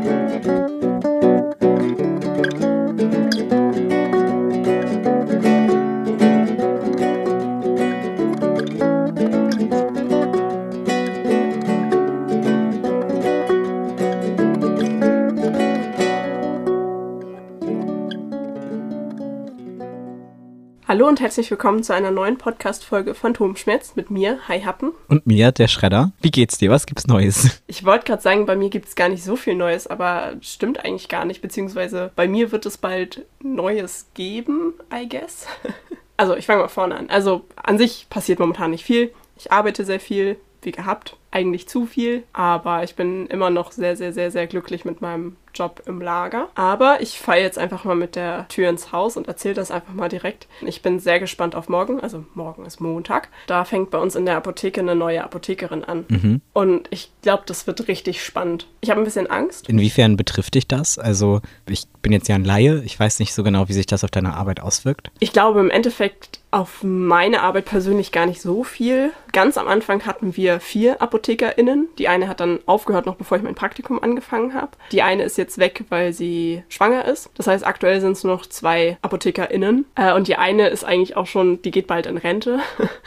Hallo und herzlich willkommen zu einer neuen Podcast-Folge Phantomschmerz mit mir, Hi Happen. Und mir, der Schredder. Wie geht's dir? Was gibt's Neues? Ich wollte gerade sagen, bei mir gibt es gar nicht so viel Neues, aber stimmt eigentlich gar nicht, beziehungsweise bei mir wird es bald Neues geben, I guess. Also ich fange mal vorne an. Also an sich passiert momentan nicht viel. Ich arbeite sehr viel, wie gehabt, eigentlich zu viel, aber ich bin immer noch sehr, sehr, sehr, sehr glücklich mit meinem Job im Lager. Aber ich falle jetzt einfach mal mit der Tür ins Haus und erzähle das einfach mal direkt. Ich bin sehr gespannt auf morgen, also morgen ist Montag. Da fängt bei uns in der Apotheke eine neue Apothekerin an. Und ich glaube, das wird richtig spannend. Ich habe ein bisschen Angst. Inwiefern betrifft dich das? Also ich bin jetzt ja ein Laie, ich weiß nicht so genau, wie sich das auf deine Arbeit auswirkt. Ich glaube im Endeffekt auf meine Arbeit persönlich gar nicht so viel. Ganz am Anfang hatten wir 4 ApothekerInnen. Die eine hat dann aufgehört, noch bevor ich mein Praktikum angefangen habe. Die eine ist jetzt weg, weil sie schwanger ist. Das heißt, aktuell sind es nur noch 2 ApothekerInnen. Und die eine ist eigentlich auch schon, die geht bald in Rente.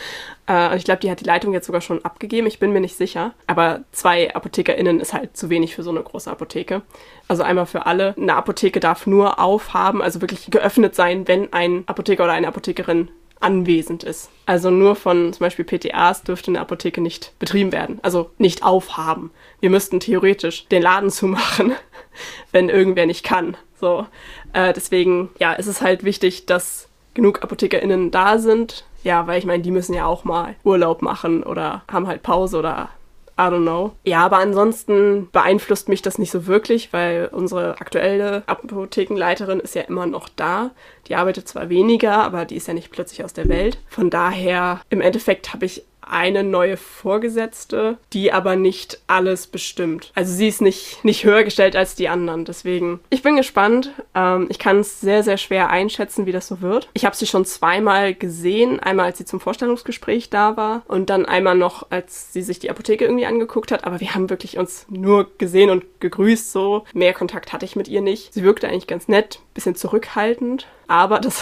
Und ich glaube, die hat die Leitung jetzt sogar schon abgegeben. Ich bin mir nicht sicher. Aber 2 ApothekerInnen ist halt zu wenig für so eine große Apotheke. Also einmal für alle. Eine Apotheke darf nur aufhaben, also wirklich geöffnet sein, wenn ein Apotheker oder eine Apothekerin anwesend ist. Also nur von zum Beispiel PTAs dürfte eine Apotheke nicht betrieben werden. Also nicht aufhaben. Wir müssten theoretisch den Laden zumachen, wenn irgendwer nicht kann. So, deswegen, ja, ist es halt wichtig, dass genug ApothekerInnen da sind. Ja, weil ich meine, die müssen ja auch mal Urlaub machen oder haben halt Pause oder I don't know. Ja, aber ansonsten beeinflusst mich das nicht so wirklich, weil unsere aktuelle Apothekenleiterin ist ja immer noch da. Die arbeitet zwar weniger, aber die ist ja nicht plötzlich aus der Welt. Von daher, im Endeffekt habe ich eine neue Vorgesetzte, die aber nicht alles bestimmt. Also sie ist nicht höher gestellt als die anderen. Deswegen, ich bin gespannt. Ich kann es sehr, sehr schwer einschätzen, wie das so wird. Ich habe sie schon 2-mal gesehen. Einmal, als sie zum Vorstellungsgespräch da war und dann einmal noch, als sie sich die Apotheke irgendwie angeguckt hat. Aber wir haben wirklich uns nur gesehen und gegrüßt so. Mehr Kontakt hatte ich mit ihr nicht. Sie wirkte eigentlich ganz nett, bisschen zurückhaltend. Aber das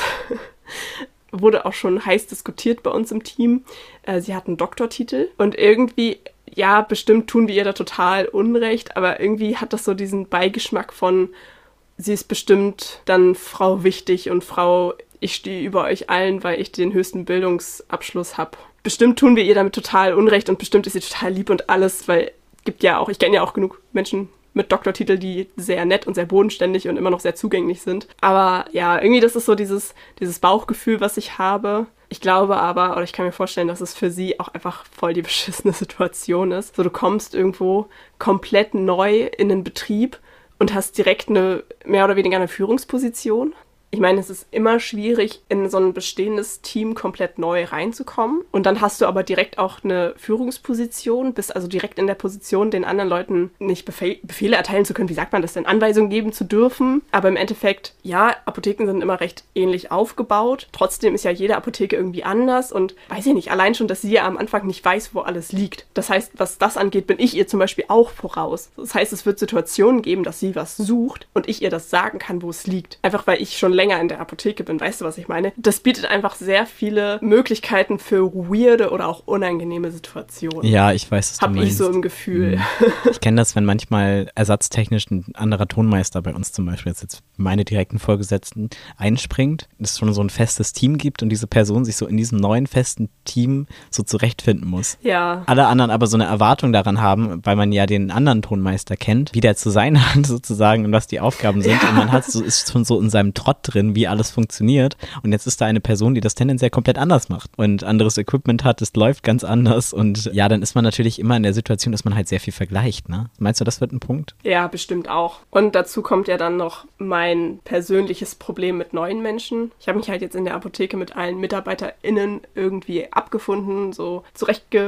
wurde auch schon heiß diskutiert bei uns im Team. Sie hat einen Doktortitel und irgendwie, ja, bestimmt tun wir ihr da total Unrecht, aber irgendwie hat das so diesen Beigeschmack von, sie ist bestimmt dann Frau wichtig und Frau, ich stehe über euch allen, weil ich den höchsten Bildungsabschluss habe. Bestimmt tun wir ihr damit total Unrecht und bestimmt ist sie total lieb und alles, weil gibt ja auch, ich kenne ja auch genug Menschen mit Doktortitel, die sehr nett und sehr bodenständig und immer noch sehr zugänglich sind. Aber ja, irgendwie das ist so dieses Bauchgefühl, was ich habe. Ich glaube aber, oder ich kann mir vorstellen, dass es für sie auch einfach voll die beschissene Situation ist. So, du kommst irgendwo komplett neu in den Betrieb und hast direkt eine, mehr oder weniger eine Führungsposition. Ich meine, es ist immer schwierig, in so ein bestehendes Team komplett neu reinzukommen. Und dann hast du aber direkt auch eine Führungsposition, bist also direkt in der Position, den anderen Leuten nicht Befehle erteilen zu können. Wie sagt man das denn? Anweisungen geben zu dürfen. Aber im Endeffekt, ja, Apotheken sind immer recht ähnlich aufgebaut. Trotzdem ist ja jede Apotheke irgendwie anders. Und weiß ich nicht, allein schon, dass sie ja am Anfang nicht weiß, wo alles liegt. Das heißt, was das angeht, bin ich ihr zum Beispiel auch voraus. Das heißt, es wird Situationen geben, dass sie was sucht und ich ihr das sagen kann, wo es liegt. Einfach, weil ich schon länger in der Apotheke bin, weißt du, was ich meine? Das bietet einfach sehr viele Möglichkeiten für weirde oder auch unangenehme Situationen. Ja, ich weiß, was du meinst. Hab ich so im Gefühl. Ich kenne das, wenn manchmal ersatztechnisch ein anderer Tonmeister bei uns zum Beispiel, jetzt meine direkten Vorgesetzten, einspringt, es schon so ein festes Team gibt und diese Person sich so in diesem neuen festen Team so zurechtfinden muss. Ja. Alle anderen aber so eine Erwartung daran haben, weil man ja den anderen Tonmeister kennt, wie der zu sein hat sozusagen und was die Aufgaben sind. Ja. Und man ist schon so in seinem Trott drin, wie alles funktioniert. Und jetzt ist da eine Person, die das tendenziell komplett anders macht und anderes Equipment hat, es läuft ganz anders. Und ja, dann ist man natürlich immer in der Situation, dass man halt sehr viel vergleicht, ne? Meinst du, das wird ein Punkt? Ja, bestimmt auch. Und dazu kommt ja dann noch mein persönliches Problem mit neuen Menschen. Ich habe mich halt jetzt in der Apotheke mit allen MitarbeiterInnen irgendwie abgefunden, so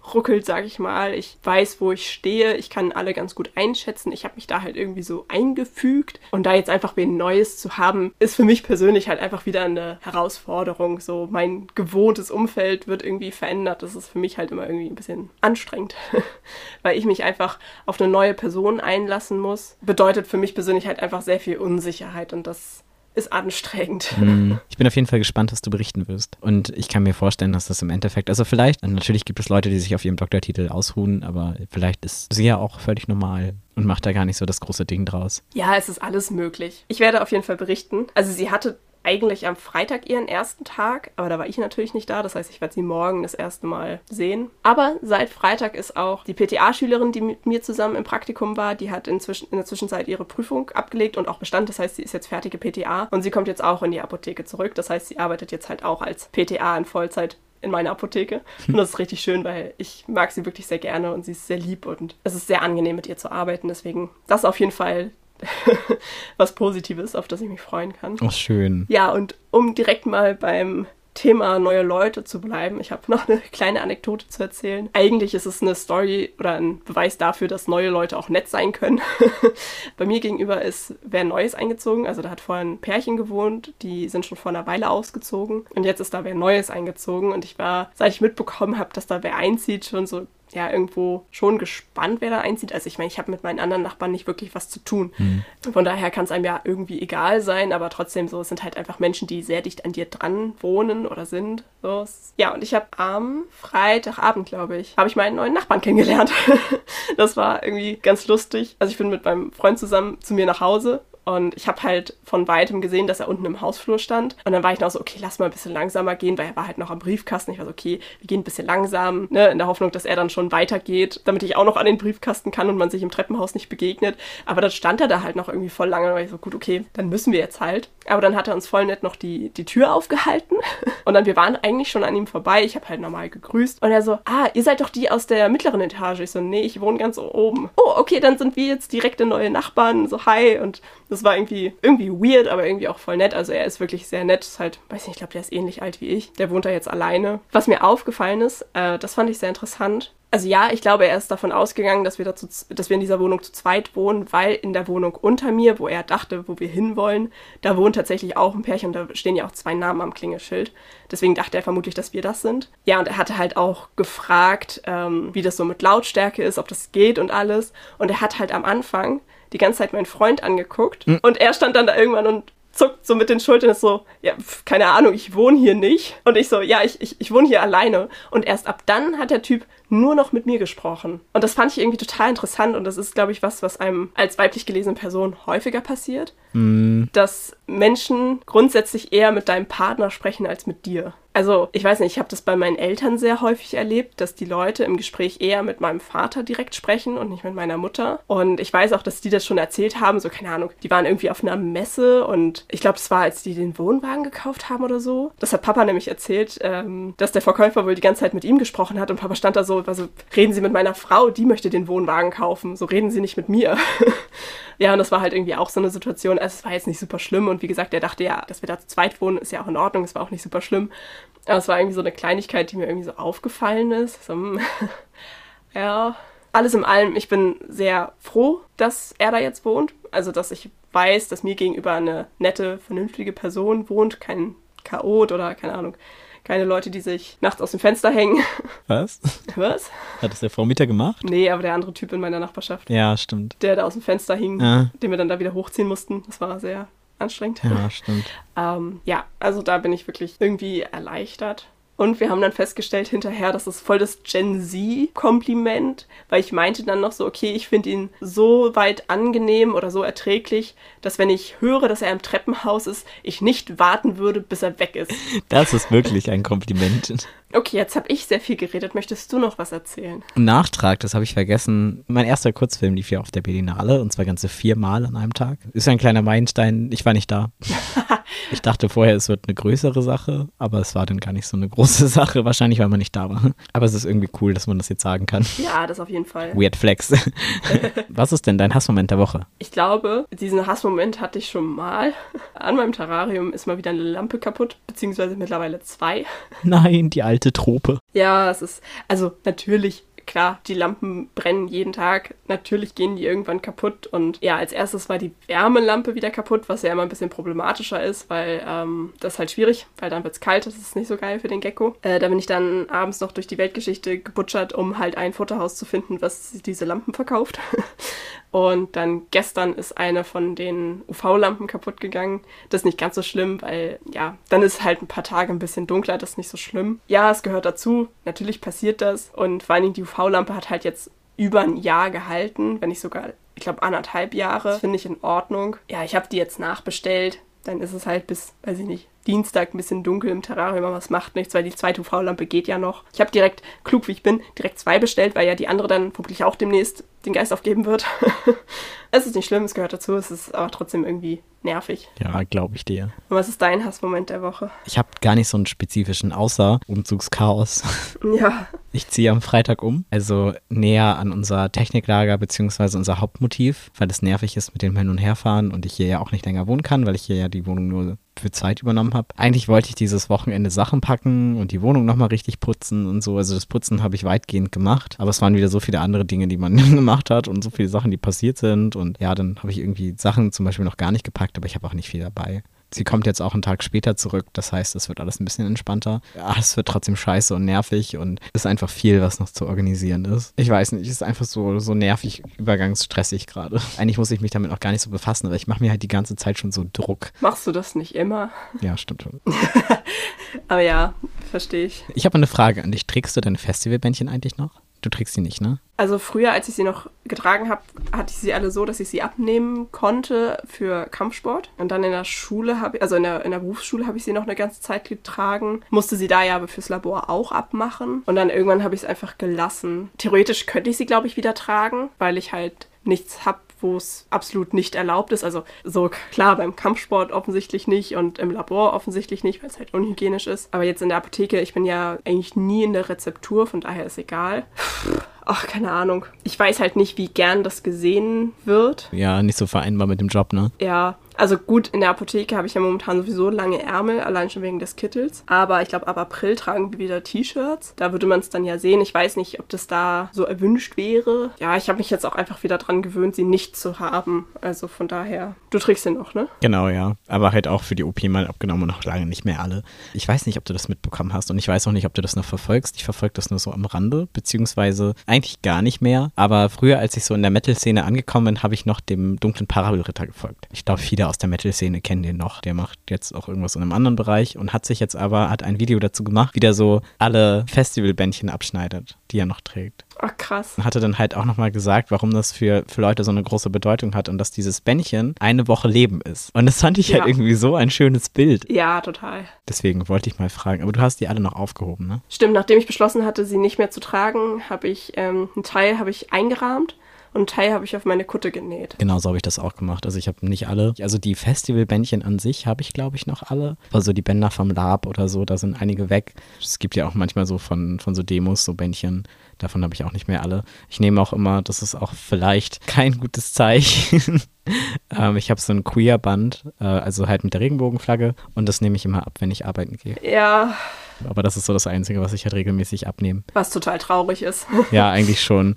ruckelt, sage ich mal. Ich weiß, wo ich stehe. Ich kann alle ganz gut einschätzen. Ich habe mich da halt irgendwie so eingefügt. Und da jetzt einfach wen Neues zu haben, ist für mich persönlich halt einfach wieder eine Herausforderung. So mein gewohntes Umfeld wird irgendwie verändert. Das ist für mich halt immer irgendwie ein bisschen anstrengend, weil ich mich einfach auf eine neue Person einlassen muss. Bedeutet für mich persönlich halt einfach sehr viel Unsicherheit und das ist anstrengend. Ich bin auf jeden Fall gespannt, was du berichten wirst. Und ich kann mir vorstellen, dass das im Endeffekt, also vielleicht, natürlich gibt es Leute, die sich auf ihrem Doktortitel ausruhen, aber vielleicht ist sie ja auch völlig normal und macht da gar nicht so das große Ding draus. Ja, es ist alles möglich. Ich werde auf jeden Fall berichten. Also sie hatte eigentlich am Freitag ihren ersten Tag, aber da war ich natürlich nicht da, das heißt, ich werde sie morgen das erste Mal sehen. Aber seit Freitag ist auch die PTA-Schülerin, die mit mir zusammen im Praktikum war, die hat in der Zwischenzeit ihre Prüfung abgelegt und auch bestanden, das heißt, sie ist jetzt fertige PTA und sie kommt jetzt auch in die Apotheke zurück, das heißt, sie arbeitet jetzt halt auch als PTA in Vollzeit in meiner Apotheke. Und das ist richtig schön, weil ich mag sie wirklich sehr gerne und sie ist sehr lieb und es ist sehr angenehm, mit ihr zu arbeiten, deswegen das ist auf jeden Fall was Positives, auf das ich mich freuen kann. Oh, schön. Ja, und um direkt mal beim Thema neue Leute zu bleiben, ich habe noch eine kleine Anekdote zu erzählen. Eigentlich ist es eine Story oder ein Beweis dafür, dass neue Leute auch nett sein können. Bei mir gegenüber ist wer Neues eingezogen, also da hat vorher ein Pärchen gewohnt, die sind schon vor einer Weile ausgezogen und jetzt ist da wer Neues eingezogen und ich war, seit ich mitbekommen habe, dass da wer einzieht, schon so ja, irgendwo schon gespannt, wer da einzieht. Also ich meine, ich habe mit meinen anderen Nachbarn nicht wirklich was zu tun. Von daher kann es einem ja irgendwie egal sein, aber trotzdem so, es sind halt einfach Menschen, die sehr dicht an dir dran wohnen oder sind. So. Ja, und ich habe am Freitagabend, glaube ich, habe ich meinen neuen Nachbarn kennengelernt. Das war irgendwie ganz lustig. Also ich bin mit meinem Freund zusammen zu mir nach Hause. Und ich habe halt von Weitem gesehen, dass er unten im Hausflur stand. Und dann war ich noch so, okay, lass mal ein bisschen langsamer gehen, weil er war halt noch am Briefkasten. Ich war so, okay, wir gehen ein bisschen langsam, ne, in der Hoffnung, dass er dann schon weitergeht, damit ich auch noch an den Briefkasten kann und man sich im Treppenhaus nicht begegnet. Aber dann stand er da halt noch irgendwie voll lange. Und war ich so, gut, okay, dann müssen wir jetzt halt. Aber dann hat er uns voll nett noch die Tür aufgehalten. Und dann, wir waren eigentlich schon an ihm vorbei. Ich habe halt normal gegrüßt. Und er so, ihr seid doch die aus der mittleren Etage. Ich so, nee, ich wohne ganz oben. Oh, okay, dann sind wir jetzt direkte neue Nachbarn. So, hi. Und das war irgendwie weird, aber irgendwie auch voll nett. Also er ist wirklich sehr nett. Ist halt, weiß nicht, ich glaube, der ist ähnlich alt wie ich. Der wohnt da jetzt alleine. Was mir aufgefallen ist, das fand ich sehr interessant. Also ja, ich glaube, er ist davon ausgegangen, dass wir in dieser Wohnung zu zweit wohnen, weil in der Wohnung unter mir, wo er dachte, wo wir hinwollen, da wohnt tatsächlich auch ein Pärchen und da stehen ja auch 2 Namen am Klingelschild. Deswegen dachte er vermutlich, dass wir das sind. Ja, und er hatte halt auch gefragt, wie das so mit Lautstärke ist, ob das geht und alles. Und er hat halt am Anfang die ganze Zeit meinen Freund angeguckt und er stand dann da irgendwann und zuckt so mit den Schultern, ist so, ja, keine Ahnung, ich wohne hier nicht. Und ich so, ja, ich wohne hier alleine. Und erst ab dann hat der Typ nur noch mit mir gesprochen. Und das fand ich irgendwie total interessant und das ist, glaube ich, was einem als weiblich gelesene Person häufiger passiert, dass Menschen grundsätzlich eher mit deinem Partner sprechen als mit dir. Also, ich weiß nicht, ich habe das bei meinen Eltern sehr häufig erlebt, dass die Leute im Gespräch eher mit meinem Vater direkt sprechen und nicht mit meiner Mutter. Und ich weiß auch, dass die das schon erzählt haben, so, keine Ahnung, die waren irgendwie auf einer Messe und ich glaube, das war, als die den Wohnwagen gekauft haben oder so. Das hat Papa nämlich erzählt, dass der Verkäufer wohl die ganze Zeit mit ihm gesprochen hat und Papa stand da so, also, reden Sie mit meiner Frau, die möchte den Wohnwagen kaufen, so reden Sie nicht mit mir. Ja, und das war halt irgendwie auch so eine Situation, also es war jetzt nicht super schlimm und wie gesagt, der dachte ja, dass wir da zu zweit wohnen, ist ja auch in Ordnung, es war auch nicht super schlimm. Aber es war irgendwie so eine Kleinigkeit, die mir irgendwie so aufgefallen ist. So, ja, alles in allem, ich bin sehr froh, dass er da jetzt wohnt. Also, dass ich weiß, dass mir gegenüber eine nette, vernünftige Person wohnt, kein Chaot oder, keine Ahnung, keine Leute, die sich nachts aus dem Fenster hängen. Was? Was? Hat das der Vormieter gemacht? Nee, aber der andere Typ in meiner Nachbarschaft. Ja, stimmt. Der da aus dem Fenster hing, ja. Den wir dann da wieder hochziehen mussten. Das war sehr anstrengend. Ja, stimmt. Ja, also da bin ich wirklich irgendwie erleichtert. Und wir haben dann festgestellt hinterher, das ist voll das Gen-Z-Kompliment, weil ich meinte dann noch so, okay, ich finde ihn so weit angenehm oder so erträglich, dass wenn ich höre, dass er im Treppenhaus ist, ich nicht warten würde, bis er weg ist. Das ist wirklich ein Kompliment. Okay, jetzt habe ich sehr viel geredet. Möchtest du noch was erzählen? Nachtrag, das habe ich vergessen. Mein erster Kurzfilm lief ja auf der Berlinale und zwar ganze 4 Mal an einem Tag. Ist ein kleiner Meilenstein, ich war nicht da. Ich dachte vorher, es wird eine größere Sache, aber es war dann gar nicht so eine große Sache, wahrscheinlich, weil man nicht da war. Aber es ist irgendwie cool, dass man das jetzt sagen kann. Ja, das auf jeden Fall. Weird Flex. Was ist denn dein Hassmoment der Woche? Ich glaube, diesen Hassmoment hatte ich schon mal. An meinem Terrarium ist mal wieder eine Lampe kaputt, beziehungsweise mittlerweile 2. Nein, die alte Trope. Ja, es ist, also natürlich, klar, die Lampen brennen jeden Tag. Natürlich gehen die irgendwann kaputt. Und ja, als erstes war die Wärmelampe wieder kaputt, was ja immer ein bisschen problematischer ist, weil das ist halt schwierig, weil dann wird's kalt, das ist nicht so geil für den Gecko. Da bin ich dann abends noch durch die Weltgeschichte gebutschert, um halt ein Futterhaus zu finden, was diese Lampen verkauft. Und dann gestern ist eine von den UV-Lampen kaputt gegangen. Das ist nicht ganz so schlimm, weil, ja, dann ist halt ein paar Tage ein bisschen dunkler, das ist nicht so schlimm. Ja, es gehört dazu, natürlich passiert das. Und vor allen Dingen die UV-Lampe hat halt jetzt über ein Jahr gehalten, wenn nicht sogar, ich glaube, 1,5 Jahre. Das finde ich in Ordnung. Ja, ich habe die jetzt nachbestellt. Dann ist es halt bis, weiß ich nicht, Dienstag ein bisschen dunkel im Terrarium, aber es macht nichts, weil die zweite UV-Lampe geht ja noch. Ich habe direkt, klug wie ich bin, direkt 2 bestellt, weil ja die andere dann vermutlich auch demnächst den Geist aufgeben wird. Es ist nicht schlimm, es gehört dazu, es ist aber trotzdem irgendwie nervig. Ja, glaube ich dir. Und was ist dein Hassmoment der Woche? Ich habe gar nicht so einen spezifischen, außer Umzugschaos. Ja. Ich ziehe am Freitag um, also näher an unser Techniklager bzw. unser Hauptmotiv, weil es nervig ist mit dem Hin- und Herfahren und ich hier ja auch nicht länger wohnen kann, weil ich hier ja die Wohnung nur für Zeit übernommen habe. Eigentlich wollte ich dieses Wochenende Sachen packen und die Wohnung nochmal richtig putzen und so. Also das Putzen habe ich weitgehend gemacht, aber es waren wieder so viele andere Dinge, die man gemacht hat und so viele Sachen, die passiert sind. Und ja, dann habe ich irgendwie Sachen zum Beispiel noch gar nicht gepackt, aber ich habe auch nicht viel dabei. Sie kommt jetzt auch einen Tag später zurück, das heißt, es wird alles ein bisschen entspannter. Ja, es wird trotzdem scheiße und nervig und es ist einfach viel, was noch zu organisieren ist. Ich weiß nicht, es ist einfach so nervig, übergangsstressig gerade. Eigentlich muss ich mich damit auch gar nicht so befassen, aber ich mache mir halt die ganze Zeit schon so Druck. Machst du das nicht immer? Ja, stimmt schon. Aber ja, verstehe ich. Ich habe eine Frage an dich. Trägst du deine Festivalbändchen eigentlich noch? Du trägst sie nicht, ne? Also früher, als ich sie noch getragen habe, hatte ich sie alle so, dass ich sie abnehmen konnte für Kampfsport. Und dann in der Schule in der Berufsschule habe ich sie noch eine ganze Zeit getragen. Musste sie da ja aber fürs Labor auch abmachen. Und dann irgendwann habe ich es einfach gelassen. Theoretisch könnte ich sie, glaube ich, wieder tragen, weil ich halt nichts habe, wo es absolut nicht erlaubt ist. Also so klar, beim Kampfsport offensichtlich nicht und im Labor offensichtlich nicht, weil es halt unhygienisch ist. Aber jetzt in der Apotheke, ich bin ja eigentlich nie in der Rezeptur, von daher ist egal. Ach, keine Ahnung. Ich weiß halt nicht, wie gern das gesehen wird. Ja, nicht so vereinbar mit dem Job, ne? Ja, also gut, in der Apotheke habe ich ja momentan sowieso lange Ärmel, allein schon wegen des Kittels. Aber ich glaube, ab April tragen wir wieder T-Shirts. Da würde man es dann ja sehen. Ich weiß nicht, ob das da so erwünscht wäre. Ja, ich habe mich jetzt auch einfach wieder dran gewöhnt, sie nicht zu haben. Also von daher, du trägst sie noch, ne? Genau, ja. Aber halt auch für die OP mal abgenommen und noch lange nicht mehr alle. Ich weiß nicht, ob du das mitbekommen hast und ich weiß auch nicht, ob du das noch verfolgst. Ich verfolge das nur so am Rande, beziehungsweise eigentlich gar nicht mehr. Aber früher, als ich so in der Metal-Szene angekommen bin, habe ich noch dem dunklen Parabelritter gefolgt. Ich glaube, viele aus der Metal-Szene kennen den noch. Der macht jetzt auch irgendwas in einem anderen Bereich und hat ein Video dazu gemacht, wie der so alle Festivalbändchen abschneidet, die er noch trägt. Ach, krass. Und hatte dann halt auch nochmal gesagt, warum das für Leute so eine große Bedeutung hat und dass dieses Bändchen eine Woche Leben ist. Und das fand ich halt irgendwie so ein schönes Bild. Ja, total. Deswegen wollte ich mal fragen. Aber du hast die alle noch aufgehoben, ne? Stimmt, nachdem ich beschlossen hatte, sie nicht mehr zu tragen, habe ich einen Teil eingerahmt. Und einen Teil habe ich auf meine Kutte genäht. Genau so habe ich das auch gemacht. Also ich habe nicht alle. Also die Festivalbändchen an sich habe ich, glaube ich, noch alle. Also die Bänder vom Lab oder so, da sind einige weg. Es gibt ja auch manchmal so von so Demos so Bändchen. Davon habe ich auch nicht mehr alle. Ich nehme auch immer, das ist auch vielleicht kein gutes Zeichen. Ich habe so ein Queer-Band, also halt mit der Regenbogenflagge. Und das nehme ich immer ab, wenn ich arbeiten gehe. Ja. Aber das ist so das Einzige, was ich halt regelmäßig abnehme. Was total traurig ist. Ja, eigentlich schon.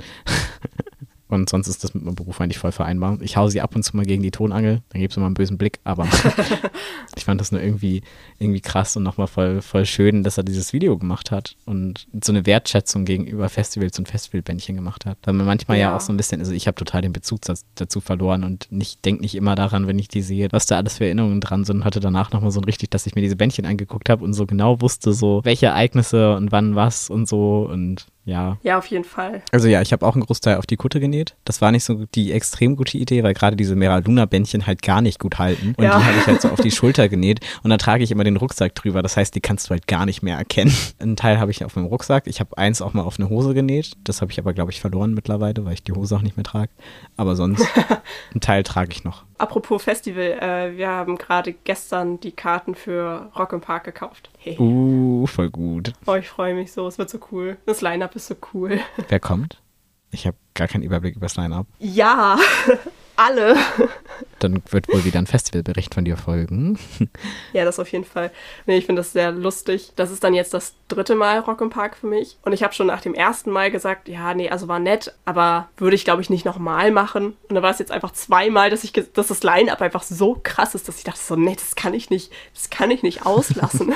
Und sonst ist das mit meinem Beruf eigentlich voll vereinbar. Ich hau sie ab und zu mal gegen die Tonangel, dann gibt es immer einen bösen Blick, aber ich fand das nur irgendwie krass und nochmal voll schön, dass er dieses Video gemacht hat und so eine Wertschätzung gegenüber Festivals und Festivalbändchen gemacht hat. Weil man manchmal ja auch so ein bisschen, also ich habe total den Bezug dazu verloren und denke nicht immer daran, wenn ich die sehe, was da alles für Erinnerungen dran sind und hatte danach nochmal so richtig, dass ich mir diese Bändchen angeguckt habe und so genau wusste, so welche Ereignisse und wann was und so und ja. Ja, auf jeden Fall. Also ja, ich habe auch einen Großteil auf die Kutte genäht. Das war nicht so die extrem gute Idee, weil gerade diese Mera Luna-Bändchen halt gar nicht gut halten. Und die habe ich halt so auf die Schulter genäht. Und dann trage ich immer den Rucksack drüber. Das heißt, die kannst du halt gar nicht mehr erkennen. Einen Teil habe ich auf meinem Rucksack. Ich habe eins auch mal auf eine Hose genäht. Das habe ich aber, glaube ich, verloren mittlerweile, weil ich die Hose auch nicht mehr trage. Aber sonst, einen Teil trage ich noch. Apropos Festival, wir haben gerade gestern die Karten für Rock im Park gekauft. Hey. Voll gut. Oh, ich freue mich so, es wird so cool. Das Line-Up ist so cool. Wer kommt? Ich habe gar keinen Überblick über das Line-Up. Ja, alle. Dann wird wohl wieder ein Festivalbericht von dir folgen. Ja, das auf jeden Fall. Nee, ich finde das sehr lustig. Das ist dann jetzt das 3. Mal Rock im Park für mich. Und ich habe schon nach dem 1. Mal gesagt, ja, nee, also war nett, aber würde ich, glaube ich, nicht nochmal machen. Und dann war es jetzt einfach 2 Mal, dass das Line-Up einfach so krass ist, dass ich dachte so, nee, das kann ich nicht auslassen.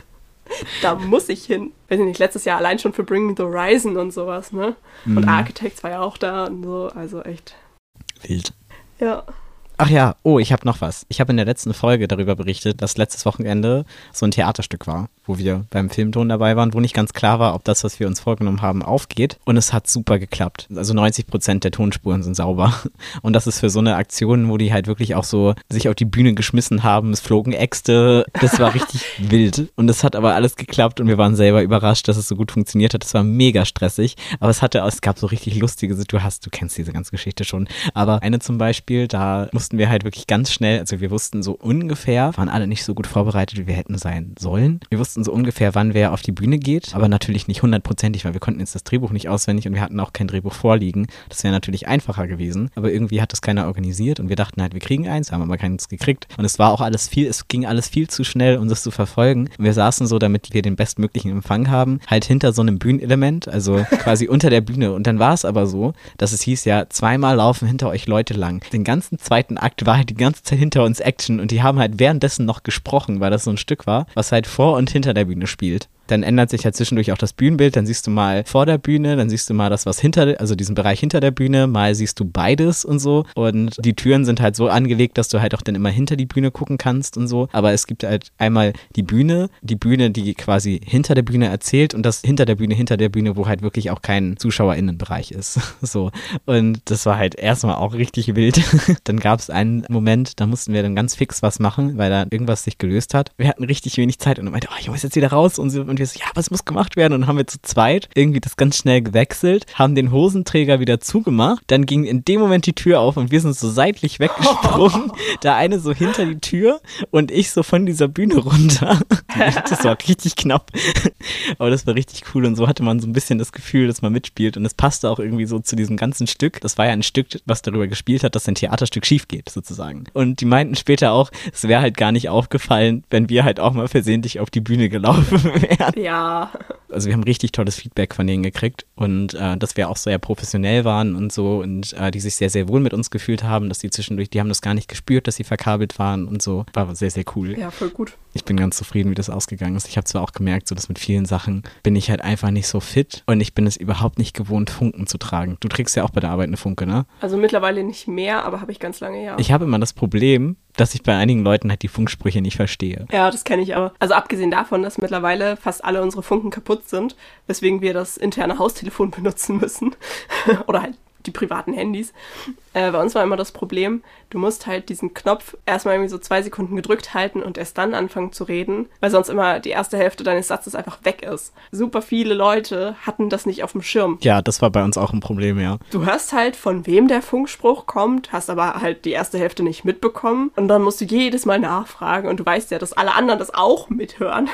Da muss ich hin. Weiß ich nicht, letztes Jahr allein schon für Bring Me the Horizon und sowas, ne? Und Architects war ja auch da und so, also echt. Wild. Ja. Ach ja, ich habe noch was. Ich habe in der letzten Folge darüber berichtet, dass letztes Wochenende so ein Theaterstück war, wo wir beim Filmton dabei waren, wo nicht ganz klar war, ob das, was wir uns vorgenommen haben, aufgeht. Und es hat super geklappt. Also 90% der Tonspuren sind sauber. Und das ist für so eine Aktion, wo die halt wirklich auch so sich auf die Bühne geschmissen haben. Es flogen Äxte. Das war richtig wild. Und es hat aber alles geklappt und wir waren selber überrascht, dass es so gut funktioniert hat. Das war mega stressig. Aber es gab so richtig lustige Situationen. Du kennst diese ganze Geschichte schon. Aber eine zum Beispiel, da mussten wir halt wirklich ganz schnell, also wir wussten so ungefähr, waren alle nicht so gut vorbereitet, wie wir hätten sein sollen. Wir wussten so ungefähr, wann wer auf die Bühne geht, aber natürlich nicht 100%ig, weil wir konnten jetzt das Drehbuch nicht auswendig und wir hatten auch kein Drehbuch vorliegen. Das wäre natürlich einfacher gewesen, aber irgendwie hat das keiner organisiert und wir dachten halt, wir kriegen eins, haben aber keins gekriegt und es ging alles viel zu schnell, um das zu verfolgen. Und wir saßen so, damit wir den bestmöglichen Empfang haben, halt hinter so einem Bühnenelement, also quasi unter der Bühne und dann war es aber so, dass es hieß ja, 2-mal laufen hinter euch Leute lang. Den ganzen zweiten Akt war halt die ganze Zeit hinter uns Action und die haben halt währenddessen noch gesprochen, weil das so ein Stück war, was halt vor und hinter der Bühne spielt. Dann ändert sich halt zwischendurch auch das Bühnenbild, dann siehst du mal vor der Bühne, dann siehst du mal das, was also diesen Bereich hinter der Bühne, mal siehst du beides und so und die Türen sind halt so angelegt, dass du halt auch dann immer hinter die Bühne gucken kannst und so, aber es gibt halt einmal die Bühne, die quasi hinter der Bühne erzählt und das hinter der Bühne, wo halt wirklich auch kein ZuschauerInnenbereich ist, so und das war halt erstmal auch richtig wild. Dann gab es einen Moment, da mussten wir dann ganz fix was machen, weil da irgendwas sich gelöst hat. Wir hatten richtig wenig Zeit und dann meinte, ich muss jetzt wieder raus und wir so, ja, was muss gemacht werden? Und dann haben wir zu zweit irgendwie das ganz schnell gewechselt, haben den Hosenträger wieder zugemacht, dann ging in dem Moment die Tür auf und wir sind so seitlich weggesprungen, der eine so hinter die Tür und ich so von dieser Bühne runter. Das war richtig knapp, aber das war richtig cool und so hatte man so ein bisschen das Gefühl, dass man mitspielt und es passte auch irgendwie so zu diesem ganzen Stück. Das war ja ein Stück, was darüber gespielt hat, dass ein Theaterstück schief geht, sozusagen. Und die meinten später auch, es wäre halt gar nicht aufgefallen, wenn wir halt auch mal versehentlich auf die Bühne gelaufen wären. Ja. Also wir haben richtig tolles Feedback von denen gekriegt und dass wir auch sehr professionell waren und so und die sich sehr, sehr wohl mit uns gefühlt haben, dass die zwischendurch, die haben das gar nicht gespürt, dass sie verkabelt waren und so. War sehr, sehr cool. Ja, voll gut. Ich bin ganz zufrieden, wie das ausgegangen ist. Ich habe zwar auch gemerkt, so dass mit vielen Sachen bin ich halt einfach nicht so fit und ich bin es überhaupt nicht gewohnt, Funken zu tragen. Du trägst ja auch bei der Arbeit eine Funke, ne? Also mittlerweile nicht mehr, aber habe ich ganz lange, ja. Ich habe immer das Problem, dass ich bei einigen Leuten halt die Funksprüche nicht verstehe. Ja, das kenne ich aber. Also abgesehen davon, dass mittlerweile fast alle unsere Funken kaputt sind, weswegen wir das interne Haustelefon benutzen müssen. Oder halt die privaten Handys. Bei uns war immer das Problem, du musst halt diesen Knopf erstmal irgendwie so 2 Sekunden gedrückt halten und erst dann anfangen zu reden, weil sonst immer die erste Hälfte deines Satzes einfach weg ist. Super viele Leute hatten das nicht auf dem Schirm. Ja, das war bei uns auch ein Problem, ja. Du hörst halt, von wem der Funkspruch kommt, hast aber halt die erste Hälfte nicht mitbekommen und dann musst du jedes Mal nachfragen und du weißt ja, dass alle anderen das auch mithören.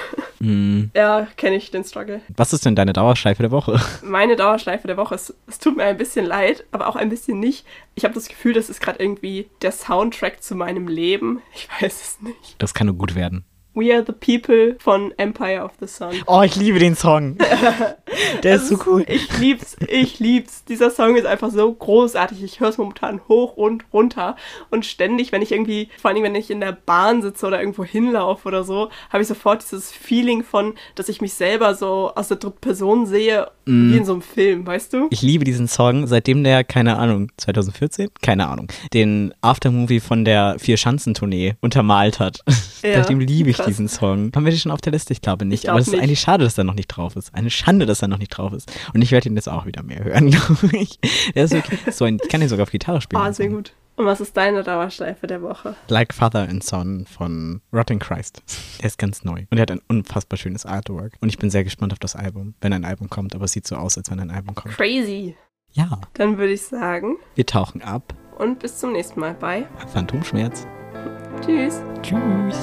Ja, kenne ich den Struggle. Was ist denn deine Dauerschleife der Woche? Meine Dauerschleife der Woche ist, es tut mir ein bisschen leid, aber auch ein bisschen nicht. Ich habe das Gefühl, das ist gerade irgendwie der Soundtrack zu meinem Leben. Ich weiß es nicht. Das kann nur gut werden. We Are the People von Empire of the Sun. Oh, ich liebe den Song. Der ist so cool. Ich lieb's. Dieser Song ist einfach so großartig. Ich höre es momentan hoch und runter. Und ständig, wenn ich irgendwie, vor allem wenn ich in der Bahn sitze oder irgendwo hinlaufe oder so, habe ich sofort dieses Feeling von, dass ich mich selber so aus der dritten Person sehe, wie in so einem Film, weißt du? Ich liebe diesen Song, seitdem der, keine Ahnung, 2014? Keine Ahnung, den Aftermovie von der Vier-Schanzentournee untermalt hat. Ja, seitdem liebe ich diesen Song. Haben wir den schon auf der Liste? Ich glaube nicht. Aber es ist eigentlich schade, dass er noch nicht drauf ist. Eine Schande, dass er noch nicht drauf ist. Und ich werde ihn jetzt auch wieder mehr hören, glaube ich. Der ist wirklich so ich kann ihn sogar auf Gitarre spielen. Ah, sehr gut. Und was ist deine Dauerschleife der Woche? Like Father and Son von Rotten Christ. Der ist ganz neu. Und er hat ein unfassbar schönes Artwork. Und ich bin sehr gespannt auf das Album, wenn ein Album kommt. Aber es sieht so aus, als wenn ein Album kommt. Crazy. Ja. Dann würde ich sagen, wir tauchen ab. und bis zum nächsten Mal bei Phantomschmerz. Tschüss. Tschüss.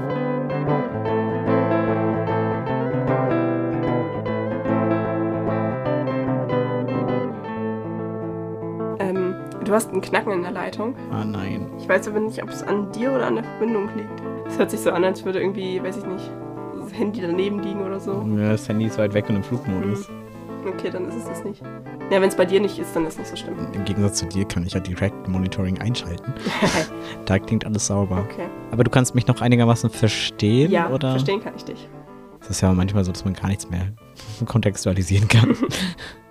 Du hast einen Knacken in der Leitung. Ah, nein. Ich weiß aber nicht, ob es an dir oder an der Verbindung liegt. Es hört sich so an, als würde irgendwie, weiß ich nicht, das Handy daneben liegen oder so. Ja, das Handy ist weit weg und im Flugmodus. Okay, dann ist es das nicht. Ja, wenn es bei dir nicht ist, dann ist es nicht so schlimm. Im Gegensatz zu dir kann ich ja direkt Monitoring einschalten. Da klingt alles sauber. Okay. Aber du kannst mich noch einigermaßen verstehen, Ja, oder? verstehen kann ich dich. Das ist ja manchmal so, dass man gar nichts mehr kontextualisieren kann.